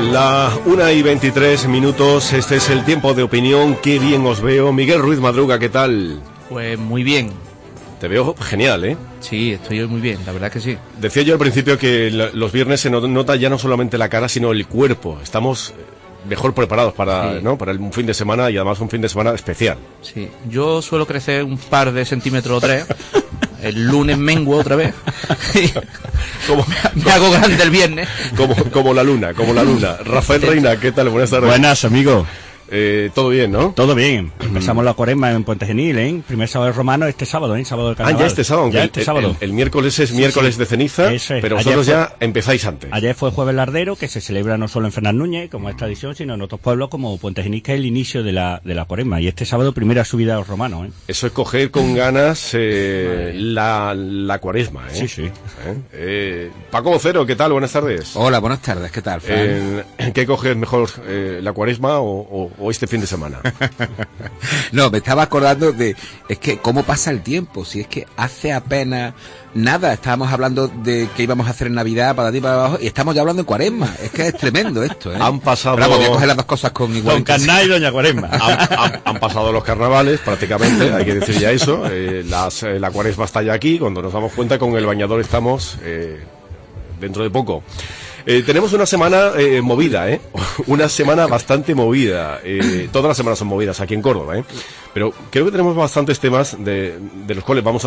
La 1:23, este es el tiempo de opinión. Qué bien os veo. Miguel Ruiz Madruga, ¿qué tal? Pues muy bien. Te veo genial, ¿eh? Sí, estoy muy bien, la verdad que sí. Decía yo al principio que los viernes se nota ya no solamente la cara, sino el cuerpo. Estamos mejor preparados para, sí, ¿no? Para un fin de semana, y además un fin de semana especial. Sí, yo suelo crecer un par de centímetros o 3. El lunes menguo otra vez. Me hago grande el viernes. Como la luna. Rafael Reina, ¿qué tal? Buenas tardes. Buenas, amigo. Todo bien, ¿no? Todo bien. Empezamos la cuaresma en Puente Genil, ¿eh? Primer sábado romano este sábado, ¿eh? Sábado del carnaval. Ya este sábado. Ya este sábado. El miércoles es miércoles de ceniza, Eso es. Pero vosotros ya empezáis antes. Ayer fue Jueves Lardero, que se celebra no solo en Fernández Núñez, como es tradición, sino en otros pueblos como Puente Genil, que es el inicio de la cuaresma. Y este sábado, primera subida a los romanos, ¿eh? Eso es coger con ganas la cuaresma, ¿eh? Sí. Paco Vocero, ¿qué tal? Buenas tardes. Hola, buenas tardes, ¿qué tal, Fran? ¿Qué coges mejor, la cuaresma o este fin de semana? No, me estaba acordando es que cómo pasa el tiempo, si es que hace apenas nada estábamos hablando de qué íbamos a hacer en Navidad, para ti, para abajo, y estamos ya hablando en cuaresma. Es que es tremendo esto, ¿eh? Han pasado... Pero voy a coger las dos cosas con igual. Don Carnal y Doña Cuaresma. Han pasado los carnavales, prácticamente, hay que decir ya eso. La cuaresma está ya aquí, cuando nos damos cuenta, con el bañador estamos dentro de poco. Tenemos una semana movida, una semana bastante movida. Todas las semanas son movidas aquí en Córdoba, pero creo que tenemos bastantes temas de los cuales vais a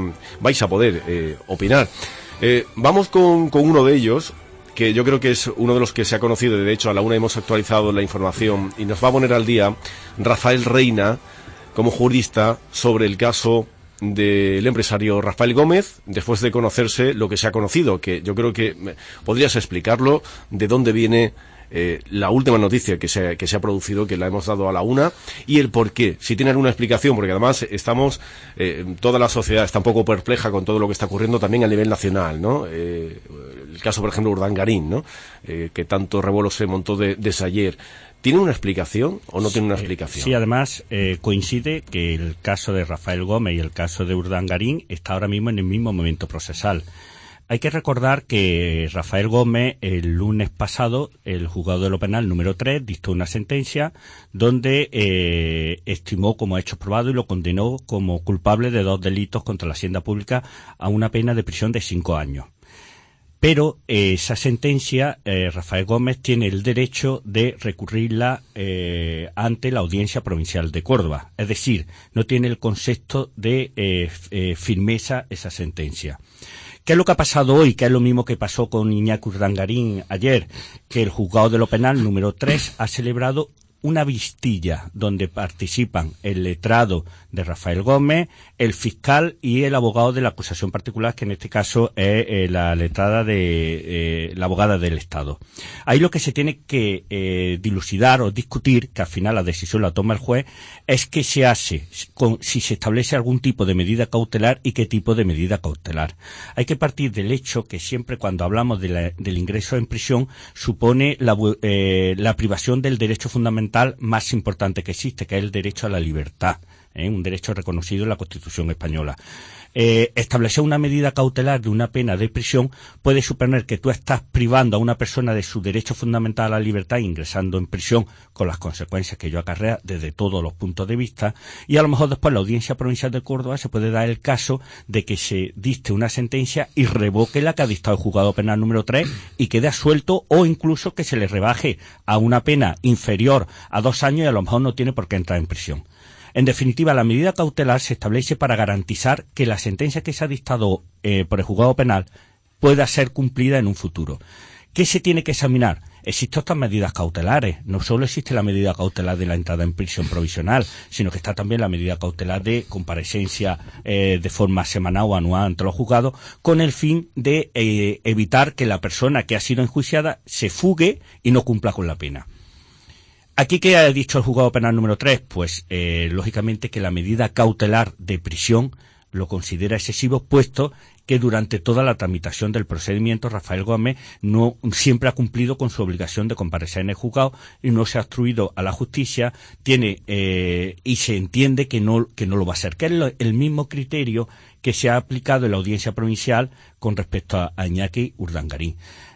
poder opinar. Vamos con uno de ellos, que yo creo que es uno de los que se ha conocido. De hecho, a la una hemos actualizado la información y nos va a poner al día Rafael Reina, como jurista, sobre el caso del empresario Rafael Gómez, después de conocerse lo que se ha conocido, que yo creo que podrías explicarlo, de dónde viene la última noticia que se ha producido, que la hemos dado a la una, y el por qué, si tiene alguna explicación, porque además toda la sociedad está un poco perpleja con todo lo que está ocurriendo también a nivel nacional, ¿no? El caso, por ejemplo, Urdangarín, ¿no? Que tanto revuelo se montó desde ayer. ¿Tiene una explicación o no tiene una explicación? Sí, además coincide que el caso de Rafael Gómez y el caso de Urdangarín está ahora mismo en el mismo momento procesal. Hay que recordar que Rafael Gómez, el lunes pasado, el juzgado de lo penal número 3 dictó una sentencia donde estimó como hechos probados y lo condenó como culpable de 2 delitos contra la hacienda pública a una pena de prisión de 5 años. Pero esa sentencia, Rafael Gómez tiene el derecho de recurrirla ante la Audiencia Provincial de Córdoba. Es decir, no tiene el concepto de firmeza esa sentencia. ¿Qué es lo que ha pasado hoy? ¿Qué es lo mismo que pasó con Iñaki Urdangarín ayer? Que el juzgado de lo penal número 3 ha celebrado una vistilla donde participan el letrado de Rafael Gómez, el fiscal y el abogado de la acusación particular, que en este caso es la letrada de la abogada del Estado. Ahí lo que se tiene que dilucidar o discutir, que al final la decisión la toma el juez, es qué se hace, si se establece algún tipo de medida cautelar y qué tipo de medida cautelar. Hay que partir del hecho que siempre cuando hablamos del ingreso en prisión supone la privación del derecho fundamental más importante que existe, que es el derecho a la libertad, un derecho reconocido en la Constitución española. Establecer una medida cautelar de una pena de prisión puede suponer que tú estás privando a una persona de su derecho fundamental a la libertad ingresando en prisión, con las consecuencias que ello acarrea desde todos los puntos de vista, y a lo mejor después la Audiencia Provincial de Córdoba se puede dar el caso de que se dicte una sentencia y revoque la que ha dictado el juzgado penal número 3 y quede absuelto, o incluso que se le rebaje a una pena inferior a 2 años y a lo mejor no tiene por qué entrar en prisión. En definitiva, la medida cautelar se establece para garantizar que la sentencia que se ha dictado por el juzgado penal pueda ser cumplida en un futuro. ¿Qué se tiene que examinar? Existen otras medidas cautelares. No solo existe la medida cautelar de la entrada en prisión provisional, sino que está también la medida cautelar de comparecencia de forma semanal o anual ante los juzgados, con el fin de evitar que la persona que ha sido enjuiciada se fugue y no cumpla con la pena. ¿Aquí qué ha dicho el juzgado penal número 3? Pues, lógicamente, que la medida cautelar de prisión lo considera excesivo, puesto que durante toda la tramitación del procedimiento Rafael Gómez no siempre ha cumplido con su obligación de comparecer en el juzgado y no se ha obstruido a la justicia, y se entiende que no lo va a hacer, que es el mismo criterio que se ha aplicado en la Audiencia Provincial con respecto a Iñaki Urdangarín.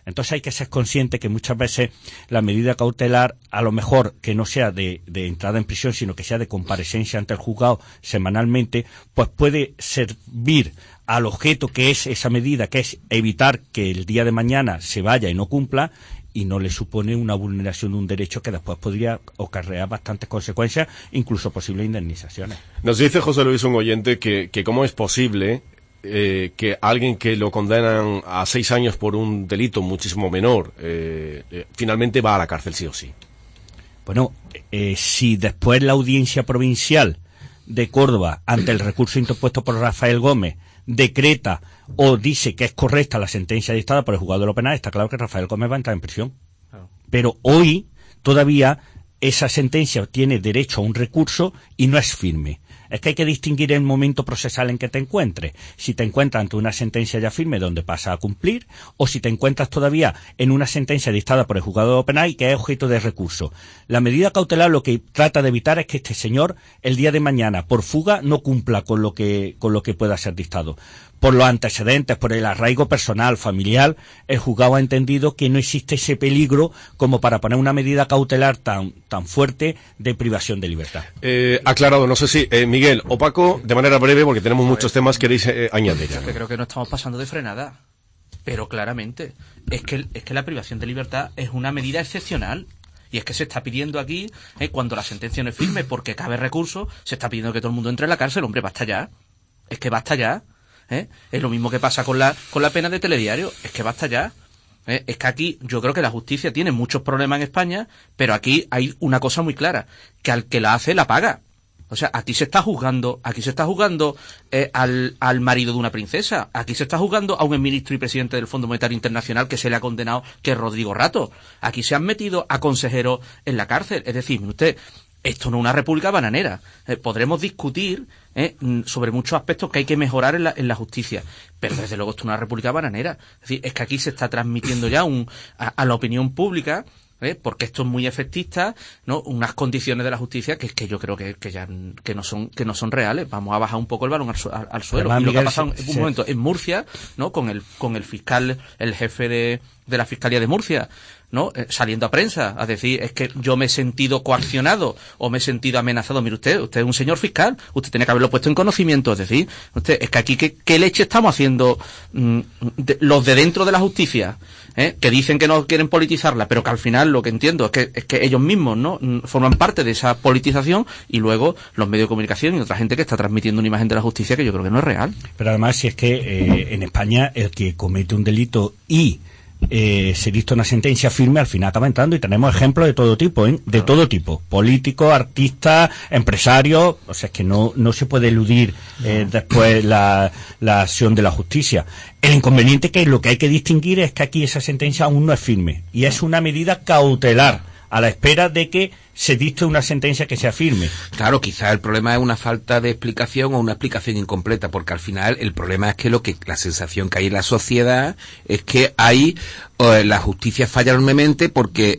Entonces hay que ser consciente que muchas veces la medida cautelar, a lo mejor que no sea de entrada en prisión, sino que sea de comparecencia ante el juzgado semanalmente, pues puede servir al objeto que es esa medida, que es evitar que el día de mañana se vaya y no cumpla, y no le supone una vulneración de un derecho que después podría acarrear bastantes consecuencias, incluso posibles indemnizaciones. Nos dice José Luis, un oyente, que cómo es posible que alguien que lo condenan a 6 años por un delito muchísimo menor, finalmente va a la cárcel sí o sí. Bueno, si después la Audiencia Provincial de Córdoba, ante el recurso interpuesto por Rafael Gómez, decreta o dice que es correcta la sentencia dictada por el juzgado de lo penal, está claro que Rafael Gómez va a entrar en prisión. Claro. Pero hoy todavía esa sentencia tiene derecho a un recurso y no es firme. Es que hay que distinguir el momento procesal en que te encuentres. Si te encuentras ante una sentencia ya firme donde pasa a cumplir, o si te encuentras todavía en una sentencia dictada por el juzgado penal y que es objeto de recurso. La medida cautelar lo que trata de evitar es que este señor el día de mañana por fuga no cumpla con lo que pueda ser dictado. Por los antecedentes, por el arraigo personal, familiar, el juzgado ha entendido que no existe ese peligro como para poner una medida cautelar tan fuerte de privación de libertad. Aclarado, no sé si Miguel o Paco, de manera breve, porque tenemos muchos temas, queréis añadir. Yo creo que no estamos pasando de frenada, pero claramente es que la privación de libertad es una medida excepcional. Y es que se está pidiendo aquí, cuando la sentencia no es firme, porque cabe recurso, se está pidiendo que todo el mundo entre en la cárcel. Hombre, basta ya. Es que basta ya. Es lo mismo que pasa con la pena de telediario. Es que basta ya. Es que aquí yo creo que la justicia tiene muchos problemas en España, pero aquí hay una cosa muy clara, que al que la hace la paga. O sea, aquí se está juzgando al marido de una princesa, aquí se está juzgando a un exministro y presidente del Fondo Monetario Internacional que se le ha condenado, que es Rodrigo Rato. Aquí se han metido a consejeros en la cárcel. Es decir, usted, esto no es una república bananera. Podremos discutir sobre muchos aspectos que hay que mejorar en la justicia, pero desde luego esto no es una república bananera. Es decir, es que aquí se está transmitiendo ya a la opinión pública, porque esto es muy efectista, ¿no? Unas condiciones de la justicia que yo creo que no son reales. Vamos a bajar un poco el balón al suelo. Además, y lo que ha pasado en un momento en Murcia, ¿no? Con el fiscal, el jefe de la Fiscalía de Murcia, ¿no? Saliendo a prensa a decir, es que yo me he sentido coaccionado o me he sentido amenazado. Mire usted es un señor fiscal, usted tiene que haberlo puesto en conocimiento. Es decir, es que aquí ¿qué leche estamos haciendo los de dentro de la justicia? Que dicen que no quieren politizarla, pero que al final lo que entiendo es que ellos mismos, ¿no? Forman parte de esa politización, y luego los medios de comunicación y otra gente que está transmitiendo una imagen de la justicia que yo creo que no es real. Pero además, si es que en España el que comete un delito y se dicta una sentencia firme, al final acaba entrando, y tenemos ejemplos de todo tipo, de todo tipo, políticos, artistas, empresarios. O sea, es que no se puede eludir después la acción de la justicia. El inconveniente que lo que hay que distinguir es que aquí esa sentencia aún no es firme y es una medida cautelar a la espera de que se dicte una sentencia que sea firme. Claro, quizás el problema es una falta de explicación o una explicación incompleta, porque al final el problema es que la sensación que hay en la sociedad es que la justicia falla enormemente porque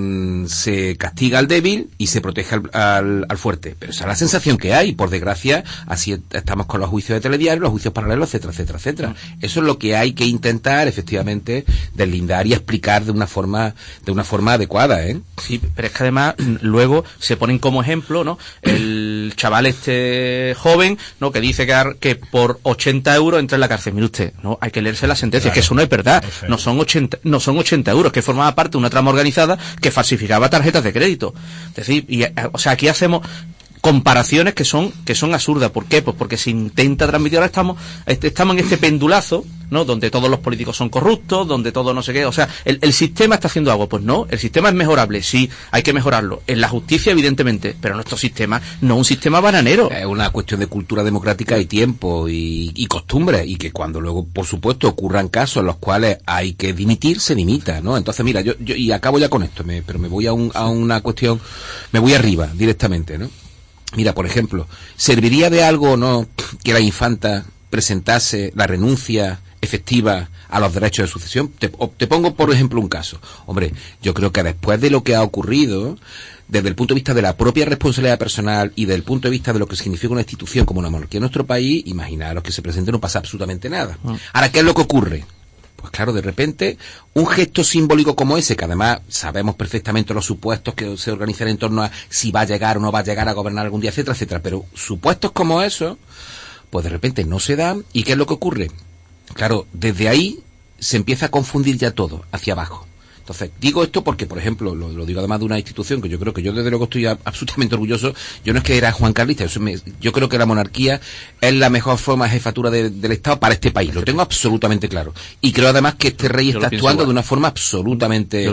se castiga al débil y se protege al fuerte. Pero esa es la sensación que hay. Por desgracia, así estamos con los juicios de telediario, los juicios paralelos, etcétera, etcétera, etcétera. Eso es lo que hay que intentar, efectivamente, deslindar y explicar de una forma adecuada, ¿eh? Sí, pero es que además luego se ponen como ejemplo, ¿no? El chaval joven, ¿no? Que dice que por 80 euros entra en la cárcel. Mire usted, ¿no? Hay que leerse la sentencia, claro. Que eso no es verdad. No son 80 euros, que formaba parte de una trama organizada que falsificaba tarjetas de crédito. Es decir, o sea, aquí hacemos comparaciones que son absurdas. ¿Por qué? Pues porque se intenta transmitir, ahora estamos en este pendulazo, ¿no? Donde todos los políticos son corruptos, donde todo no sé qué. O sea, el sistema está haciendo algo. Pues no, el sistema es mejorable, sí, hay que mejorarlo. En la justicia, evidentemente, pero nuestro sistema no es un sistema bananero. Es una cuestión de cultura democrática y tiempo y costumbre, y que cuando luego, por supuesto, ocurran casos en los cuales hay que dimitir, se dimita, ¿no? Entonces, mira, yo y acabo ya con esto, pero me voy a una cuestión, me voy arriba directamente, ¿no? Mira, por ejemplo, ¿serviría de algo o no que la infanta presentase la renuncia efectiva a los derechos de sucesión? Te pongo, por ejemplo, un caso. Hombre, yo creo que después de lo que ha ocurrido, desde el punto de vista de la propia responsabilidad personal y desde el punto de vista de lo que significa una institución como una monarquía en nuestro país, imaginaros que se presente, no pasa absolutamente nada. Ahora, ¿qué es lo que ocurre? Pues claro, de repente, un gesto simbólico como ese, que además sabemos perfectamente los supuestos que se organizan en torno a si va a llegar o no va a llegar a gobernar algún día, etcétera, etcétera, pero supuestos como esos, pues de repente no se dan. ¿Y qué es lo que ocurre? Claro, desde ahí se empieza a confundir ya todo, hacia abajo. Entonces, digo esto porque, por ejemplo, lo digo además de una institución que yo creo que yo desde luego estoy absolutamente orgulloso. Yo no es que era Juan Carlista, yo creo que la monarquía es la mejor forma de jefatura del Estado para este país. Lo tengo absolutamente claro. Y creo además que este rey está actuando de una forma absolutamente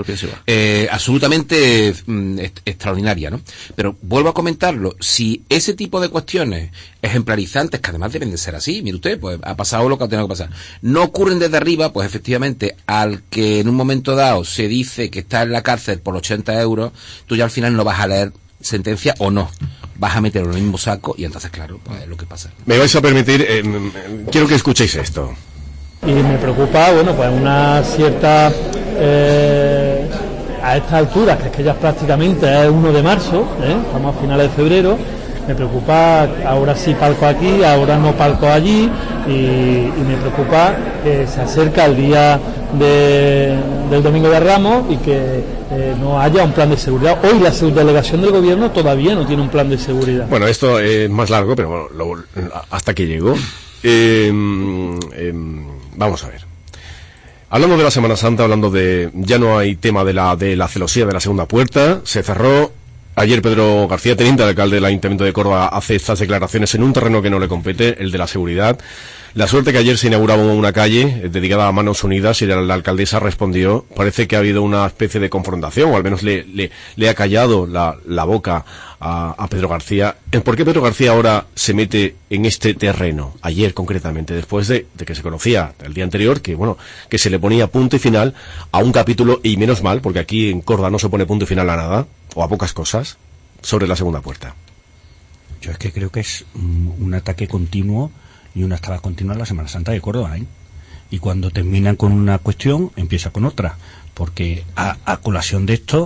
extraordinaria, ¿no? Pero vuelvo a comentarlo, si ese tipo de cuestiones ejemplarizantes, que además deben de ser así, mire usted, pues ha pasado lo que ha tenido que pasar, no ocurren desde arriba, pues efectivamente, al que en un momento dado se dice que está en la cárcel por 80 euros, tú ya al final no vas a leer sentencia o no, vas a meterlo en el mismo saco y entonces claro, pues es lo que pasa. Me vais a permitir, quiero que escuchéis esto. Y me preocupa, bueno, pues una cierta a estas alturas, que es que ya prácticamente es 1 de marzo, estamos a finales de febrero, me preocupa ahora sí palco aquí, ahora no palco allí, y me preocupa que se acerca el día del Domingo de Ramos y que no haya un plan de seguridad. Hoy la subdelegación del gobierno todavía no tiene un plan de seguridad. Bueno, esto es más largo, pero bueno, hasta que llego. Vamos a ver. Hablando de la Semana Santa, hablando de... Ya no hay tema de la celosía de la segunda puerta, se cerró. Ayer Pedro García, teniente alcalde del Ayuntamiento de Córdoba, hace estas declaraciones en un terreno que no le compete, el de la seguridad. La suerte que ayer se inauguraba una calle dedicada a Manos Unidas y la alcaldesa respondió. Parece que ha habido una especie de confrontación, o al menos le ha callado la boca a Pedro García. ¿Por qué Pedro García ahora se mete en este terreno? Ayer concretamente, después de que se conocía el día anterior, que bueno, que se le ponía punto y final a un capítulo, y menos mal, porque aquí en Córdoba no se pone punto y final a nada, o a pocas cosas, sobre la segunda puerta. Yo es que creo que es un ataque continuo y una escalada continua en la Semana Santa de Córdoba, ¿eh? Y cuando terminan con una cuestión, empieza con otra. Porque a colación de esto,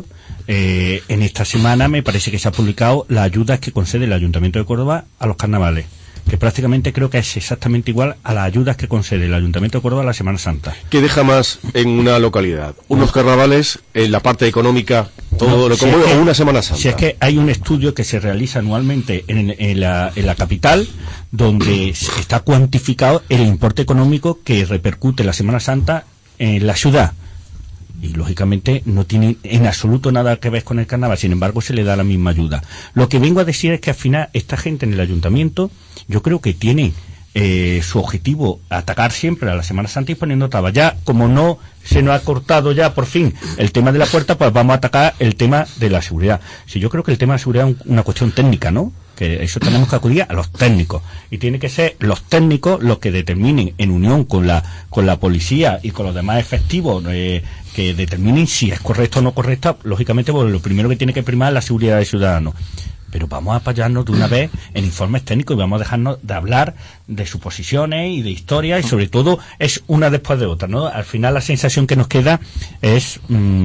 en esta semana me parece que se ha publicado las ayudas que concede el Ayuntamiento de Córdoba a los carnavales, que prácticamente creo que es exactamente igual a las ayudas que concede el Ayuntamiento de Córdoba a la Semana Santa. ¿Qué deja más en una localidad? ¿Unos carnavales, en la parte económica, todo lo común, o una Semana Santa? Si es que hay un estudio que se realiza anualmente en la capital, donde está cuantificado el importe económico que repercute la Semana Santa en la ciudad. Y lógicamente no tiene en absoluto nada que ver con el carnaval, sin embargo se le da la misma ayuda. Lo que vengo a decir es que al final esta gente en el ayuntamiento, yo creo que tiene su objetivo atacar siempre a la Semana Santa y poniendo trabas. Ya como no se nos ha cortado ya por fin el tema de la puerta, pues vamos a atacar el tema de la seguridad. Si yo creo que el tema de la seguridad es una cuestión técnica, ¿no? Que eso tenemos que acudir a los técnicos, y tiene que ser los técnicos los que determinen, en unión con la policía y con los demás efectivos, que determinen si es correcto o no correcto. Lógicamente, pues lo primero que tiene que primar es la seguridad del ciudadano. Pero vamos a apoyarnos de una vez en informes técnicos y vamos a dejarnos de hablar de suposiciones y de historias, y sobre todo es una después de otra, ¿no? Al final la sensación que nos queda es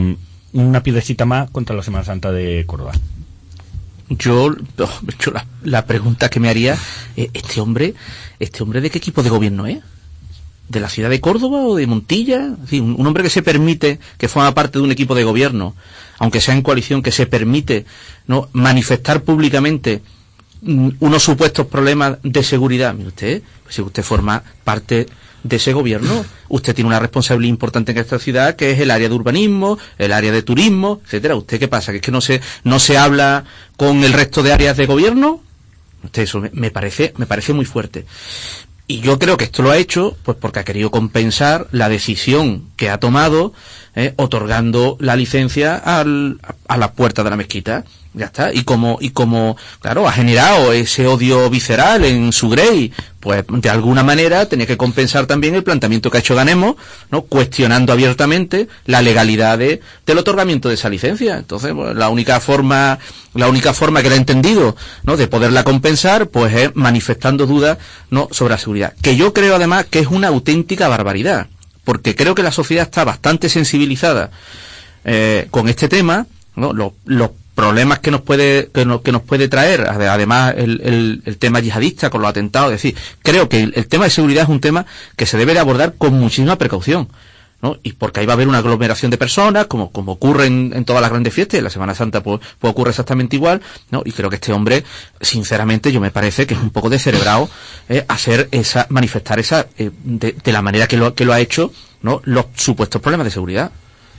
una piedrecita más contra la Semana Santa de Córdoba. Yo la pregunta que me haría, ¿este hombre de qué equipo de gobierno es? ¿De la ciudad de Córdoba o de Montilla? En fin, un hombre que se permite, que forma parte de un equipo de gobierno, aunque sea en coalición, que se permite, ¿no?, manifestar públicamente unos supuestos problemas de seguridad. Mire usted, pues si usted forma parte de ese gobierno, usted tiene una responsabilidad importante en esta ciudad, que es el área de urbanismo, el área de turismo, etcétera. ¿Usted qué pasa? ¿Que es que no se habla con el resto de áreas de gobierno? Usted, eso me parece muy fuerte. Y yo creo que esto lo ha hecho pues porque ha querido compensar la decisión que ha tomado, otorgando la licencia a la puerta de la mezquita. Ya está. Y como claro, ha generado ese odio visceral en su Grey, pues de alguna manera tenía que compensar también el planteamiento que ha hecho Ganemos, ¿no?, cuestionando abiertamente la legalidad del otorgamiento de esa licencia. Entonces, pues, la única forma que le ha entendido, ¿no?, de poderla compensar, pues es manifestando dudas, ¿no?, sobre la seguridad. Que yo creo además que es una auténtica barbaridad, porque creo que la sociedad está bastante sensibilizada con este tema, ¿no? Los problemas que nos puede traer, además el tema yihadista con los atentados. Es decir, creo que el tema de seguridad es un tema que se debe de abordar con muchísima precaución. ¿no? Y porque ahí va a haber una aglomeración de personas, como ocurre en todas las grandes fiestas, en la Semana Santa pues ocurre exactamente igual, ¿no? Y creo que este hombre, sinceramente, yo me parece que es un poco descerebrado manifestar esa, de la manera que lo ha hecho, ¿no? Los supuestos problemas de seguridad.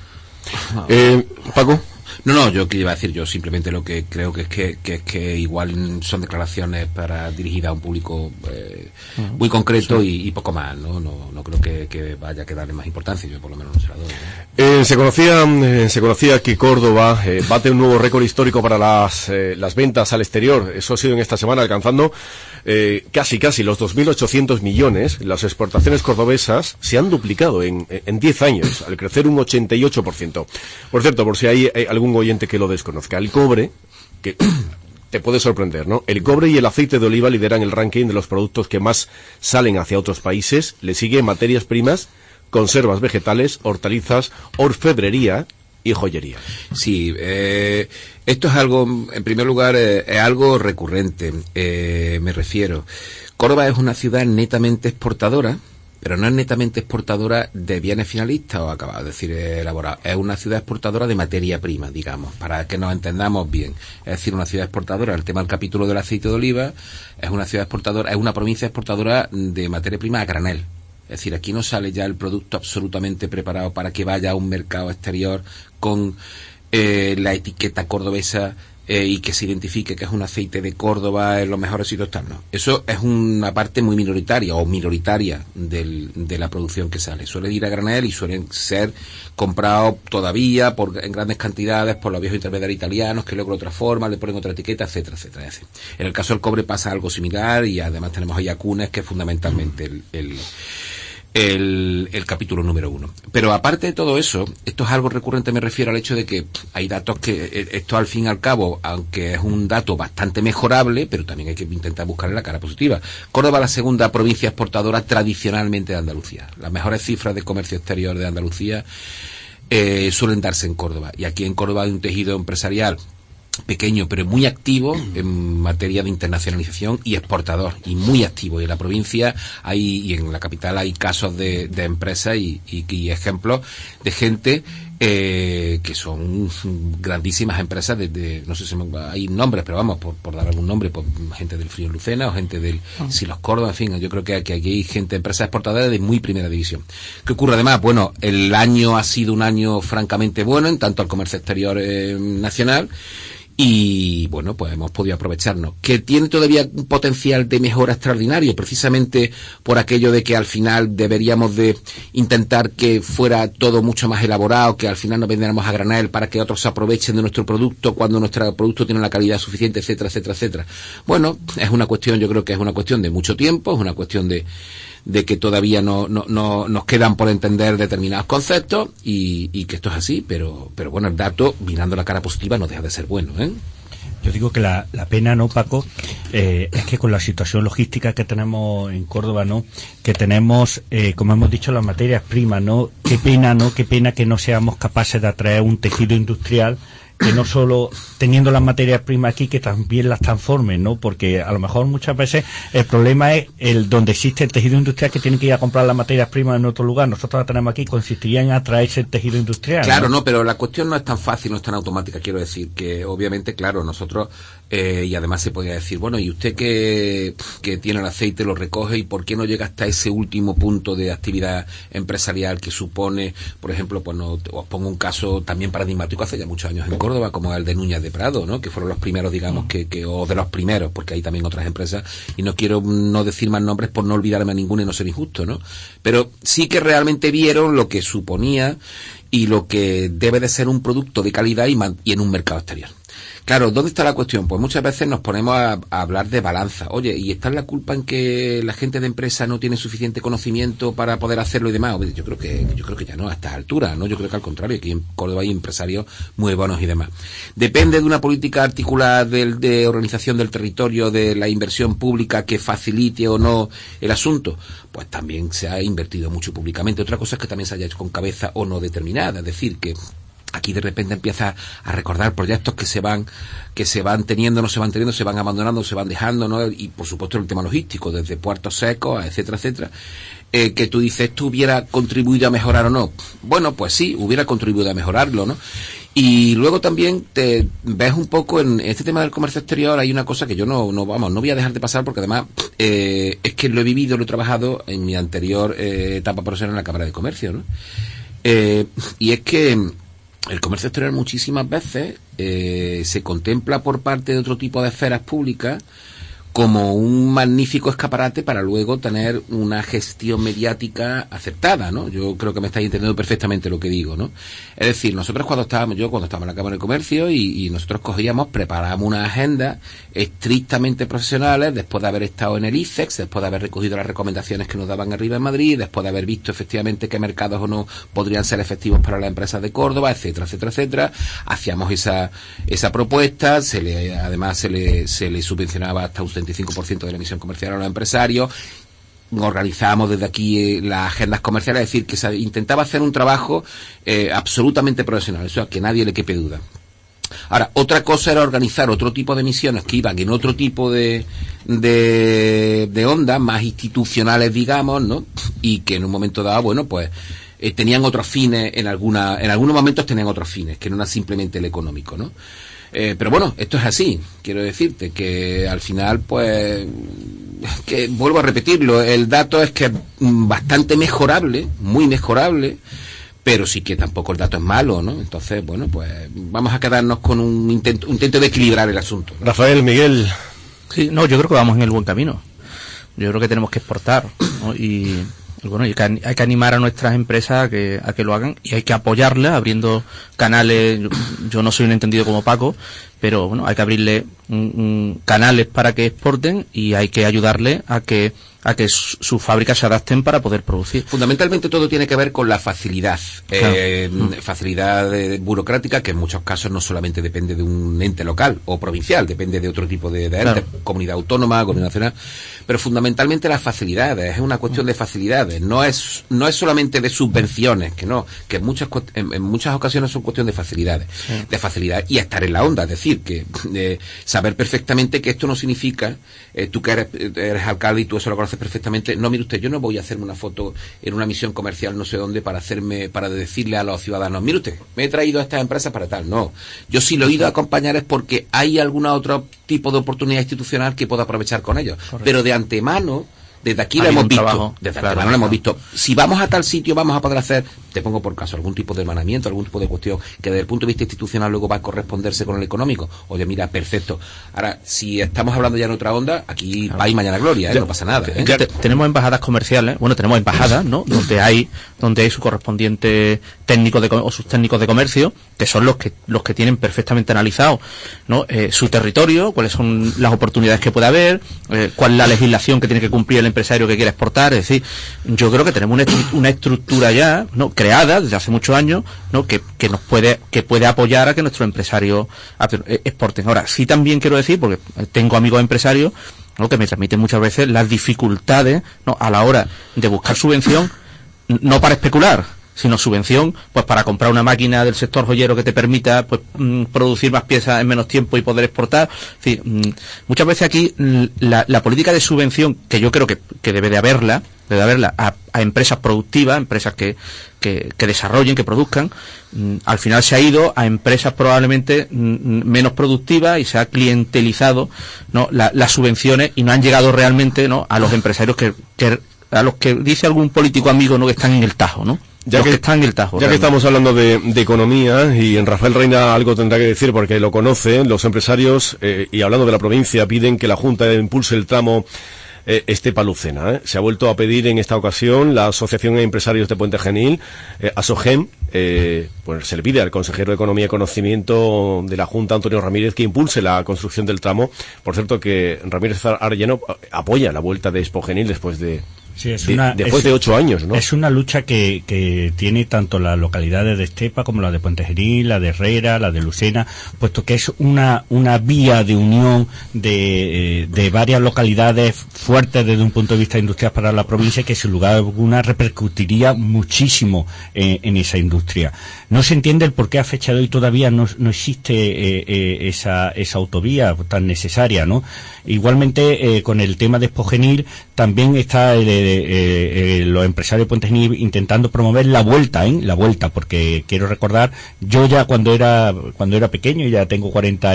Paco. No, yo que iba a decir, yo simplemente lo que creo que es que igual son declaraciones dirigidas a un público muy concreto, sí. y poco más, no creo que vaya a quedarle más importancia, yo por lo menos no se la doy, ¿no? Se conocía que Córdoba bate un nuevo récord histórico para las ventas al exterior. Eso ha sido en esta semana, alcanzando casi los 2.800 millones. Las exportaciones cordobesas se han duplicado en 10 años, al crecer un 88%. Por cierto, por si hay algún oyente que lo desconozca, el cobre, que te puede sorprender, ¿no? El cobre y el aceite de oliva lideran el ranking de los productos que más salen hacia otros países. Le sigue materias primas, conservas vegetales, hortalizas, orfebrería y joyería. Sí, esto es algo, en primer lugar, es algo recurrente, me refiero. Córdoba es una ciudad netamente exportadora, pero no es netamente exportadora de bienes finalistas o acabados, es decir, elaborados. Es una ciudad exportadora de materia prima, digamos, para que nos entendamos bien. Es decir, una ciudad exportadora, el tema del capítulo del aceite de oliva, es una ciudad exportadora, es una provincia exportadora de materia prima a granel. Es decir, aquí no sale ya el producto absolutamente preparado para que vaya a un mercado exterior con la etiqueta cordobesa y que se identifique que es un aceite de Córdoba en los mejores sitios tal, no. Eso es una parte muy minoritaria de la producción que sale. Suele ir a granel y suelen ser comprados todavía en grandes cantidades por los viejos intermediarios italianos que luego lo transforman, le ponen otra etiqueta, etcétera, etcétera. Es decir, en el caso del cobre pasa algo similar y además tenemos ahí Acunes, que es fundamentalmente el capítulo número 1. Pero aparte de todo eso, esto es algo recurrente, me refiero al hecho de que hay datos que esto al fin y al cabo, aunque es un dato bastante mejorable, pero también hay que intentar buscarle la cara positiva. Córdoba es la segunda provincia exportadora tradicionalmente de Andalucía. Las mejores cifras de comercio exterior de Andalucía suelen darse en Córdoba. Y aquí en Córdoba hay un tejido empresarial pequeño pero muy activo en materia de internacionalización y exportador, y muy activo. Y en la provincia y en la capital hay casos de empresas y ejemplos de gente que son grandísimas empresas no sé si hay nombres, pero vamos, por dar algún nombre, pues gente del Frío Lucena o gente del Silos Córdoba, en fin, yo creo que aquí hay gente, empresas exportadoras de muy primera división. ¿Qué ocurre además? Bueno, el año ha sido un año francamente bueno en tanto al comercio exterior nacional. Y bueno, pues hemos podido aprovecharnos. Que tiene todavía un potencial de mejora extraordinario, precisamente por aquello de que al final deberíamos de intentar que fuera todo mucho más elaborado, que al final nos vendiéramos a granel para que otros se aprovechen de nuestro producto cuando nuestro producto tiene la calidad suficiente, etcétera, etcétera, etcétera. Bueno, es una cuestión, yo creo que es una cuestión de mucho tiempo, es una cuestión de que todavía no nos quedan por entender determinados conceptos y que esto es así, pero bueno, el dato, mirando la cara positiva, no deja de ser bueno, ¿eh? Yo digo que la pena, ¿no, Paco? Es que con la situación logística que tenemos en Córdoba, ¿no? Que tenemos, como hemos dicho, las materias primas, ¿no? Qué pena, ¿no? Qué pena que no seamos capaces de atraer un tejido industrial que no solo teniendo las materias primas aquí, que también las transformen, ¿no? Porque a lo mejor muchas veces el problema es donde existe el tejido industrial, que tienen que ir a comprar las materias primas en otro lugar. Nosotros las tenemos aquí, consistiría en atraerse el tejido industrial. Claro, ¿no? Pero la cuestión no es tan fácil, no es tan automática. Quiero decir que obviamente, claro, nosotros, y además se podría decir, bueno, ¿y usted que tiene el aceite, lo recoge, y por qué no llega hasta ese último punto de actividad empresarial que supone, por ejemplo, pues os pongo un caso también paradigmático hace ya muchos años en Córdoba, como el de Núñez de Prado, ¿no? Que fueron los primeros, digamos, o de los primeros, porque hay también otras empresas, y no quiero no decir más nombres por no olvidarme a ninguno y no ser injusto, ¿no? Pero sí que realmente vieron lo que suponía y lo que debe de ser un producto de calidad y en un mercado exterior. Claro, ¿dónde está la cuestión? Pues muchas veces nos ponemos a hablar de balanza. Oye, ¿y está la culpa en que la gente de empresa no tiene suficiente conocimiento para poder hacerlo y demás? Yo creo que ya no, a estas alturas, ¿no? Yo creo que al contrario, aquí en Córdoba hay empresarios muy buenos y demás. Depende de una política articulada de organización del territorio, de la inversión pública que facilite o no el asunto. Pues también se ha invertido mucho públicamente. Otra cosa es que también se haya hecho con cabeza o no determinada. Es decir, que aquí de repente empiezas a recordar proyectos que se van teniendo, no se van teniendo, se van abandonando, se van dejando, ¿no? Y por supuesto el tema logístico, desde puertos secos, etcétera, etcétera, que tú dices, ¿esto hubiera contribuido a mejorar o no? Bueno, pues sí, hubiera contribuido a mejorarlo, ¿no? Y luego también te ves un poco en este tema del comercio exterior, hay una cosa que yo no voy a dejar de pasar, porque además es que lo he vivido, lo he trabajado en mi anterior etapa profesional en la Cámara de Comercio, ¿no? Y es que el comercio exterior muchísimas veces se contempla por parte de otro tipo de esferas públicas como un magnífico escaparate para luego tener una gestión mediática aceptada, ¿no? Yo creo que me estáis entendiendo perfectamente lo que digo, ¿no? Es decir, nosotros cuando estábamos en la Cámara de Comercio y nosotros preparábamos una agenda estrictamente profesionales, después de haber estado en el ICEX, después de haber recogido las recomendaciones que nos daban arriba en Madrid, después de haber visto efectivamente qué mercados o no podrían ser efectivos para las empresas de Córdoba, etcétera, etcétera, etcétera. Hacíamos esa propuesta, además se le subvencionaba hasta un 75% de la emisión comercial a los empresarios. Organizábamos desde aquí las agendas comerciales, es decir, que se intentaba hacer un trabajo absolutamente profesional, eso a que nadie le quepe duda. Ahora, otra cosa era organizar otro tipo de misiones que iban en otro tipo de ondas, más institucionales, digamos, ¿no? Y que en un momento dado, bueno, pues tenían otros fines, en algunos momentos tenían otros fines, que no era simplemente el económico, ¿no? Pero bueno, esto es así. Quiero decirte que al final, pues, que vuelvo a repetirlo, el dato es que es bastante mejorable, muy mejorable, pero sí que tampoco el dato es malo, ¿no? Entonces, bueno, pues vamos a quedarnos con un intento de equilibrar el asunto, ¿no? Rafael, Miguel. Sí, no, yo creo que vamos en el buen camino. Yo creo que tenemos que exportar, ¿no? Y bueno, hay que animar a nuestras empresas a que lo hagan, y hay que apoyarlas abriendo canales. Yo no soy un entendido como Paco, pero bueno, hay que abrirle canales para que exporten, y hay que ayudarle a que sus fábricas se adapten para poder producir. Fundamentalmente todo tiene que ver con la facilidad, Claro. Facilidad burocrática, que en muchos casos no solamente depende de un ente local o provincial, depende de otro tipo de ente, Claro. comunidad autónoma, comunidad nacional, pero fundamentalmente las facilidades, es una cuestión de facilidades, no es solamente de subvenciones, que en muchas ocasiones son cuestión de facilidades, de facilidad y estar en la onda, es decir, que saber perfectamente que esto no significa, tú que eres alcalde y tú eso lo conoces perfectamente, no, mire usted, yo no voy a hacerme una foto en una misión comercial no sé dónde para decirle a los ciudadanos, mire usted, me he traído a estas empresas para tal. No, yo si lo he ido a acompañar es porque hay algún otro tipo de oportunidad institucional que puedo aprovechar con ellos. Correcto. Pero de antemano, desde aquí Ha lo habido hemos un visto, trabajo, desde claro, antemano lo hemos claro. visto. Si vamos a tal sitio vamos a poder hacer, te pongo por caso, algún tipo de hermanamiento, algún tipo de cuestión que desde el punto de vista institucional luego va a corresponderse con el económico. Oye, mira, perfecto. Ahora, si estamos hablando ya en otra onda, aquí va y mañana gloria, no pasa nada. Tenemos embajadas comerciales, bueno, tenemos embajadas, ¿no? donde hay su correspondiente técnico o sus técnicos de comercio, que son los que tienen perfectamente analizado, ¿no? Su territorio, cuáles son las oportunidades que puede haber, cuál es la legislación que tiene que cumplir el empresario que quiere exportar. Es decir, yo creo que tenemos una estructura ya, ¿no? creada desde hace muchos años, ¿no? que puede apoyar a que nuestros empresarios exporten. Ahora, sí también quiero decir, porque tengo amigos empresarios, ¿no? que me transmiten muchas veces las dificultades, ¿no? a la hora de buscar subvención, no para especular, sino subvención pues para comprar una máquina del sector joyero que te permita pues producir más piezas en menos tiempo y poder exportar. Es decir, muchas veces aquí la política de subvención, que yo creo que debe de haberla a empresas productivas, empresas que desarrollen, que produzcan, al final se ha ido a empresas probablemente menos productivas, y se ha clientelizado, ¿no? las subvenciones, y no han llegado realmente, ¿no? a los empresarios a los que dice algún político amigo, ¿no? que están en el Tajo, ¿no? Ya que estamos hablando de economía, y en Rafael Reina algo tendrá que decir porque lo conocen los empresarios, y hablando de la provincia, piden que la Junta impulse el tramo Estepa-Lucena. Se ha vuelto a pedir en esta ocasión la Asociación de Empresarios de Puente Genil, ASOGEM, pues se le pide al consejero de Economía y Conocimiento de la Junta, Antonio Ramírez, que impulse la construcción del tramo. Por cierto, que Ramírez Arellano apoya la vuelta de Expo Genil después de Sí, después de 8 años, ¿no? Es una lucha que tiene tanto las localidades de Estepa como la de Puente Genil, la de Herrera, la de Lucena, puesto que es una vía de unión de varias localidades fuertes desde un punto de vista industrial para la provincia, que sin lugar a alguna repercutiría muchísimo en esa industria. No se entiende el por qué a fecha de hoy todavía no existe esa autovía tan necesaria, ¿no? Igualmente, con el tema de Expogenil, también está los empresarios de Puente Genil intentando promover la vuelta, porque quiero recordar, yo ya cuando era pequeño, ya tengo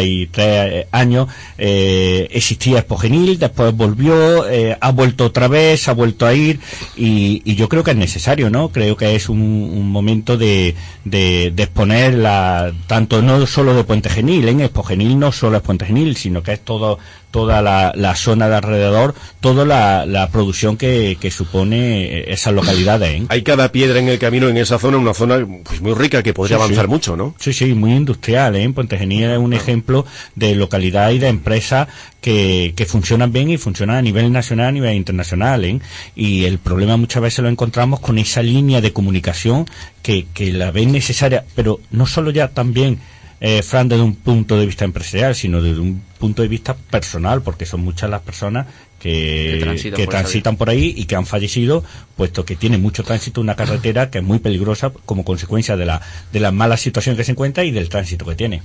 43 años, existía Expogenil, después volvió, ha vuelto otra vez, ha vuelto a ir, y yo creo que es necesario, ¿no? Creo que es un momento de exponer tanto no solo de Puente Genil, en Expogenil no solo es Puente Genil, sino que es toda la zona de alrededor, toda la producción que supone esas localidades. Hay cada piedra en el camino en esa zona, una zona pues muy rica que podría avanzar mucho, ¿no? Sí, muy industrial, Puente Genil es un ejemplo de localidad y de empresas que funcionan bien y funcionan a nivel nacional, a nivel internacional, y el problema muchas veces lo encontramos con esa línea de comunicación que la ven necesaria, pero no solo ya también Fran, desde un punto de vista empresarial, sino desde un punto de vista personal, porque son muchas las personas que transitan por ahí y que han fallecido, puesto que tiene mucho tránsito, una carretera que es muy peligrosa como consecuencia de la mala situación que se encuentra y del tránsito que tiene.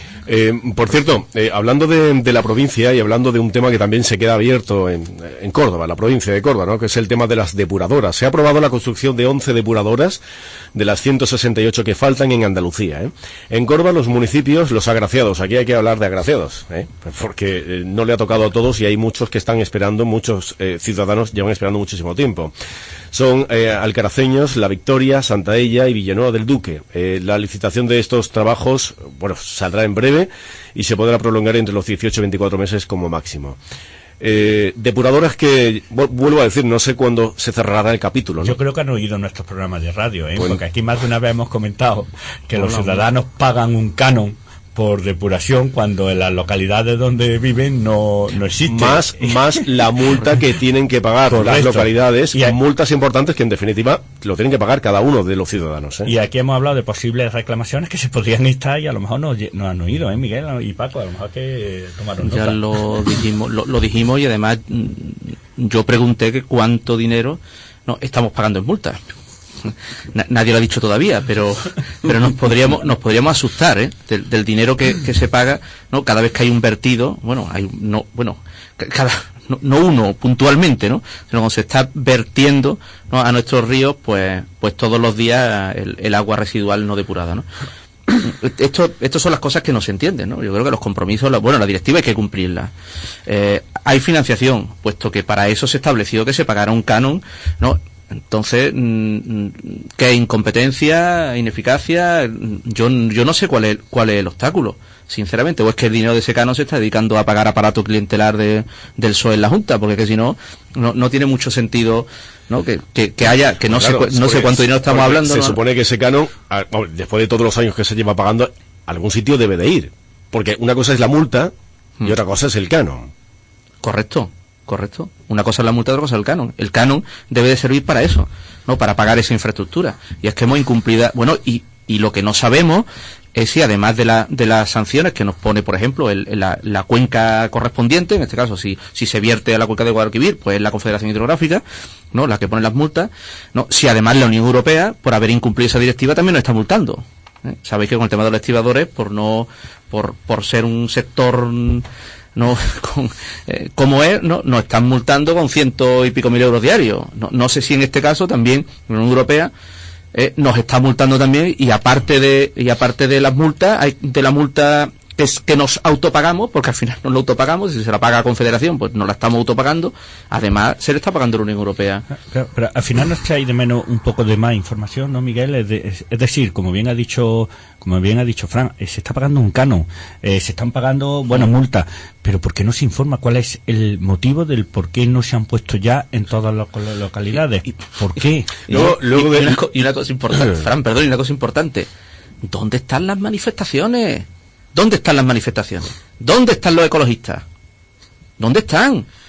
Por cierto, hablando de la provincia y hablando de un tema que también se queda abierto en Córdoba, la provincia de Córdoba, ¿no? Que es el tema de las depuradoras. Se ha aprobado la construcción de 11 depuradoras de las 168 que faltan en Andalucía. En Córdoba los municipios, los agraciados, aquí hay que hablar de agraciados, porque no le ha tocado a todos y hay muchos que están esperando, muchos ciudadanos llevan esperando muchísimo tiempo. Son alcaraceños, La Victoria, Santa Ella y Villanueva del Duque. La licitación de estos trabajos, saldrá en breve y se podrá prolongar entre los 18 y 24 meses como máximo. Depuradoras que, vuelvo a decir, no sé cuándo se cerrará el capítulo, ¿no? Yo creo que han oído nuestros programas de radio, porque aquí más de una vez hemos comentado que los ciudadanos pagan un canon por depuración cuando en las localidades donde viven no existe. Más la multa que tienen que pagar las localidades, y multas importantes que en definitiva lo tienen que pagar cada uno de los ciudadanos. Y aquí hemos hablado de posibles reclamaciones que se podrían instar y a lo mejor no han oído, Miguel y Paco, a lo mejor que tomaron nota. Ya lo dijimos y además yo pregunté que cuánto dinero estamos pagando en multas. Nadie lo ha dicho todavía, pero nos podríamos asustar del dinero que se paga, ¿no? Cada vez que hay un vertido, no uno puntualmente, ¿no? Sino cuando se está vertiendo, ¿no?, a nuestros ríos, pues todos los días el agua residual no depurada, ¿no? Esto son las cosas que no se entienden, ¿no? Yo creo que los compromisos, la directiva hay que cumplirla. Hay financiación, puesto que para eso se estableció que se pagara un canon, ¿no? Entonces, ¿qué incompetencia, ineficacia? Yo no sé cuál es el obstáculo, sinceramente. O es que el dinero de ese canon se está dedicando a pagar aparato clientelar del PSOE en la Junta, porque que si no tiene mucho sentido, ¿no? Que haya, que no sé cuánto dinero estamos hablando. Se supone que ese canon, después de todos los años que se lleva pagando, algún sitio debe de ir. Porque una cosa es la multa y otra cosa es el canon. Correcto. Una cosa es la multa, otra cosa es el canon. El canon debe de servir para eso, ¿no? Para pagar esa infraestructura. Y es que hemos incumplido, y lo que no sabemos es si además de las sanciones que nos pone, por ejemplo, la cuenca correspondiente, en este caso si se vierte a la cuenca de Guadalquivir, pues es la Confederación Hidrográfica, ¿no?, la que pone las multas, ¿no? Si además la Unión Europea, por haber incumplido esa directiva, también nos está multando. Sabéis que con el tema de los estibadores, por ser un sector nos están multando con 100 y pico mil euros diarios. No sé si en este caso también la Unión Europea nos está multando también, y aparte de las multas, de la multa que nos autopagamos, porque al final nos lo autopagamos, si se la paga la Confederación, pues nos la estamos autopagando, además se le está pagando a la Unión Europea. Pero al final nos trae de menos un poco de más información, ¿no, Miguel? Es decir, como bien ha dicho Fran, se está pagando un canon, se están pagando multas, pero ¿por qué no se informa cuál es el motivo del por qué no se han puesto ya en todas las localidades? ¿Por qué? Y una cosa importante, Fran, perdón, y una cosa importante, ¿dónde están las manifestaciones? ¿Dónde están las manifestaciones? ¿Dónde están los ecologistas? ¿Dónde están?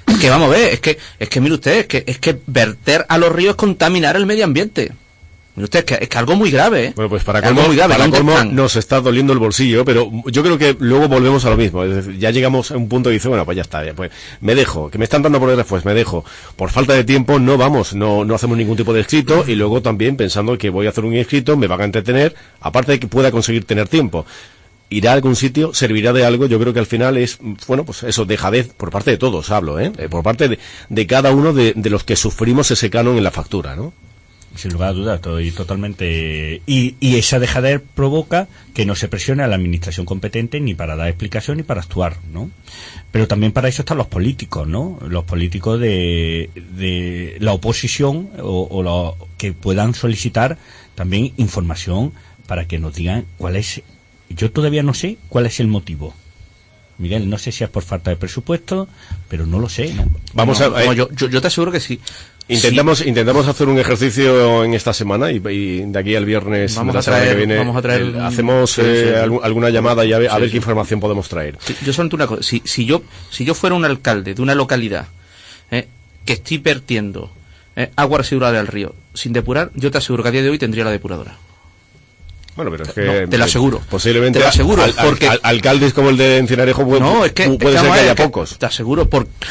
Que vamos a ver, es que mire usted, es que verter a los ríos es contaminar el medio ambiente. Mire usted, es que algo muy grave, ¿eh? Bueno, pues para colmo nos está doliendo el bolsillo, pero yo creo que luego volvemos a lo mismo. Es decir, ya llegamos a un punto y dice, bueno, pues ya está, pues me dejo, que me están dando problemas, pues me dejo. Por falta de tiempo no hacemos ningún tipo de escrito, y luego también pensando que voy a hacer un escrito, me van a entretener, aparte de que pueda conseguir tener tiempo. Irá a algún sitio, servirá de algo. Yo creo que al final es, bueno, pues eso, dejadez por parte de todos, hablo, por parte de cada uno de los que sufrimos ese canon en la factura, ¿no? Sin lugar a dudas, estoy totalmente... Y esa dejadez provoca que no se presione a la administración competente ni para dar explicación ni para actuar, ¿no? Pero también para eso están los políticos, ¿no? Los políticos de la oposición que puedan solicitar también información para que nos digan cuál es... Yo todavía no sé cuál es el motivo. Miguel, no sé si es por falta de presupuesto, pero no lo sé, ¿no? Yo te aseguro que sí. Intentamos hacer un ejercicio en esta semana y de aquí al viernes vamos de la semana que viene hacemos alguna llamada y a ver qué información podemos traer. Sí, yo solamente una cosa, si yo fuera un alcalde de una localidad que estoy vertiendo agua residual del río sin depurar, yo te aseguro que a día de hoy tendría la depuradora. Bueno, pero es que... No, te lo aseguro. Posiblemente te lo aseguro, porque alcaldes como el de Encinarejo puede ser que haya pocos. Te aseguro,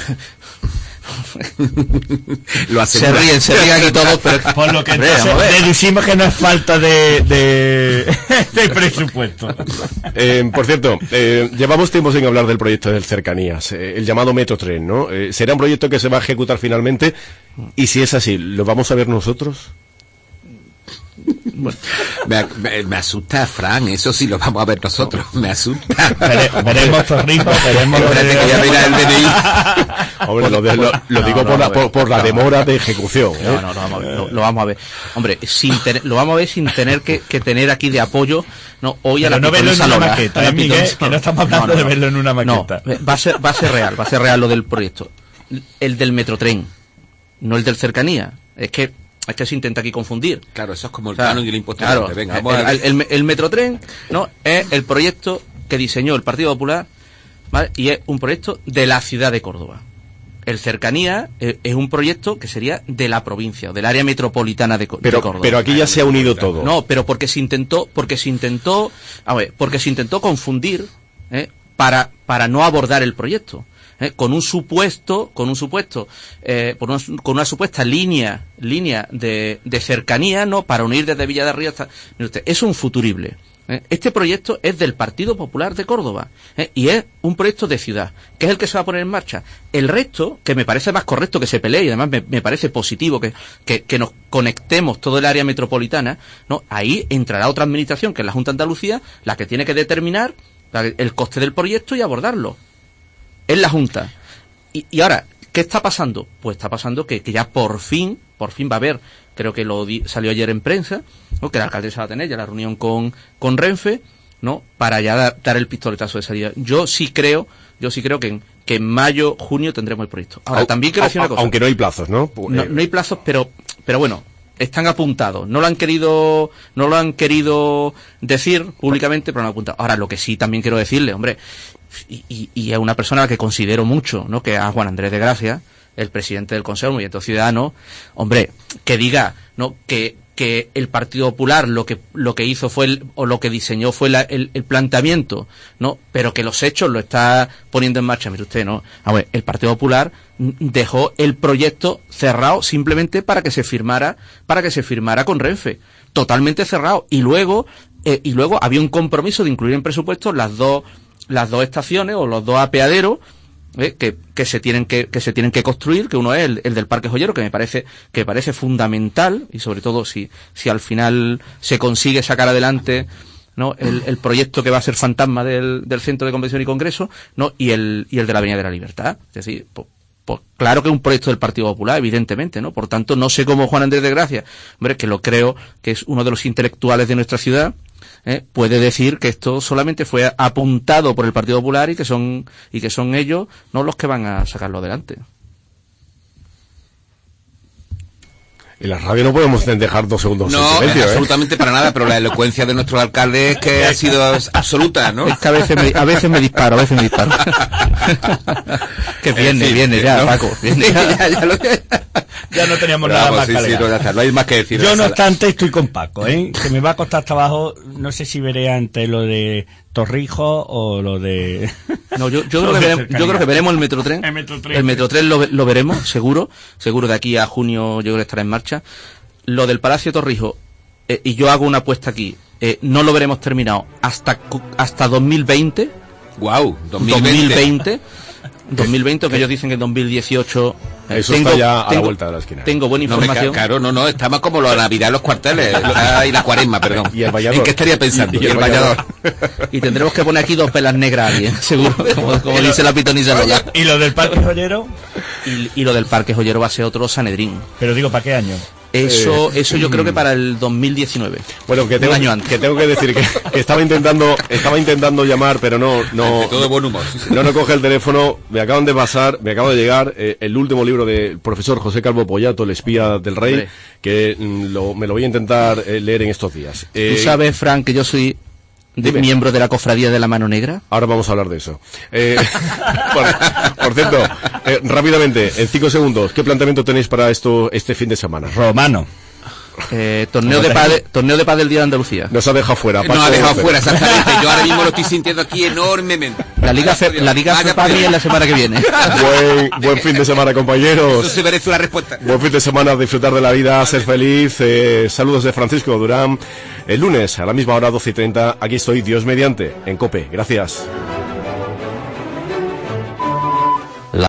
se ríen aquí todos, pero por lo que deducimos que no es falta de presupuesto. Por cierto, llevamos tiempo sin hablar del proyecto del Cercanías, el llamado Metrotren, ¿no? ¿Será un proyecto que se va a ejecutar finalmente? Y si es así, ¿lo vamos a ver nosotros? Bueno, me asusta, Fran, eso sí lo vamos a ver nosotros, me asusta. Veremos los ritmos, veremos que ya mira el DNI. Hombre, lo digo por la demora de ejecución. Lo vamos a ver. Hombre, lo vamos a ver sin tener que tener aquí de apoyo, no hoy pero a la no verlo en una maqueta, Miguel, que no estamos hablando de verlo en una maqueta. No, va a ser real lo del proyecto. El del Metrotren, no el del Cercanía. Es que se intenta aquí confundir. Claro, eso es como el canon y el impuesto. Claro, venga, vamos a ver. El Metrotren, ¿no? Es el proyecto que diseñó el Partido Popular, ¿vale? Y es un proyecto de la ciudad de Córdoba. El Cercanía es un proyecto que sería de la provincia, o del área metropolitana de Córdoba. Pero aquí ya se ha unido todo. No, pero porque se intentó confundir, para no abordar el proyecto. Con una supuesta línea de cercanía, ¿no? Para unir desde Villa de Río hasta... Mire usted, es un futurible. Este proyecto es del Partido Popular de Córdoba, y es un proyecto de ciudad, que es el que se va a poner en marcha. El resto, que me parece más correcto que se pelee, y además me parece positivo que nos conectemos todo el área metropolitana, ¿no? Ahí entrará otra administración, que es la Junta de Andalucía, la que tiene que determinar el coste del proyecto y abordarlo. Es la Junta. Y ahora, ¿qué está pasando? Pues está pasando que ya por fin va a haber, creo que salió ayer en prensa, ¿no? Que el alcalde se va a tener ya la reunión con Renfe, ¿no? Para ya dar el pistoletazo de salida. Yo sí creo que en mayo, junio tendremos el proyecto. Ahora, también quiero decir una cosa. Aunque no hay plazos, ¿no? No hay plazos, pero bueno, están apuntados. No lo han querido decir públicamente, pero lo han apuntado. Ahora, lo que sí también quiero decirle, hombre, y a una persona a la que considero mucho, ¿no? Que a Juan Andrés de Gracia, el presidente del Consejo de Movimiento Ciudadano, hombre, que diga, ¿no? Que el Partido Popular lo que hizo lo que diseñó fue el planteamiento, ¿no? Pero que los hechos lo está poniendo en marcha. Mire usted, ¿no? A ver, el Partido Popular dejó el proyecto cerrado simplemente para que se firmara con Renfe, totalmente cerrado, y luego había un compromiso de incluir en presupuesto las dos estaciones o los dos apeaderos que se tienen que construir, que uno es el del Parque Joyero, que me parece fundamental, y sobre todo si al final se consigue sacar adelante, ¿no? el proyecto que va a ser fantasma del Centro de Convención y Congreso, ¿no? y el de la Avenida de la Libertad. Es decir, pues claro que es un proyecto del Partido Popular, evidentemente, ¿no? Por tanto, no sé cómo Juan Andrés de Gracia, hombre, que lo creo que es uno de los intelectuales de nuestra ciudad, puede decir que esto solamente fue apuntado por el Partido Popular y que son ellos, no los que van a sacarlo adelante. En la radio no podemos dejar 2 segundos No, en silencio, absolutamente para nada, pero la elocuencia de nuestro alcalde es que ha sido absoluta, ¿no? Es que a veces me disparo. Que viene ya, ¿no? Paco. Viene ya. Ya no teníamos Pero nada vamos, más sí, que sí, alegar. no, ya está, no hay más que decir. Yo, no obstante, estoy con Paco, que me va a costar trabajo, no sé si veré ante lo de Torrijos o lo de... No, yo creo que veremos el Metrotren. El Metrotren lo veremos, seguro de aquí a junio yo creo que estará en marcha. Lo del Palacio Torrijos, y yo hago una apuesta aquí, no lo veremos terminado hasta 2020. Guau, 2020, que ellos dicen que en 2018... Eso está ya a la vuelta de la esquina. Tengo buena información. Claro, no, estamos como la Navidad en los cuarteles, y la Cuaresma, perdón. Y el Vallador. ¿En qué estaría pensando? Y el Vallador. Y tendremos que poner aquí 2 pelas negras a alguien, seguro, como dice la pitonisa Lola. ¿Y lo del Parque Joyero? Y lo del Parque Joyero va a ser otro Sanedrín. Pero digo, ¿para qué año? Eso yo creo que para el 2019. Bueno, que tengo que decir que estaba intentando llamar, pero no todo de buen humor. No coge el teléfono. Me acaba de llegar el último libro del profesor José Calvo Pollato, El espía del rey, Hombre. que me lo voy a intentar leer en estos días. ¿Tú sabes, Frank, que yo soy miembro de la cofradía de la mano negra? Ahora vamos a hablar de eso. Por cierto, rápidamente, en 5 segundos, ¿qué planteamiento tenéis para este fin de semana? Romano. Torneo de pádel del Día de Andalucía. Nos ha dejado fuera. Nos ha dejado fuera, exactamente. Yo ahora mismo lo estoy sintiendo aquí enormemente. La Liga FEPAMI es la semana que viene. Buen fin de semana, compañeros. Eso se merece una respuesta. Buen fin de semana, disfrutar de la vida, ser feliz. Saludos de Francisco Durán. El lunes, a la misma hora, 12:30, aquí estoy, Dios mediante, en COPE. Gracias.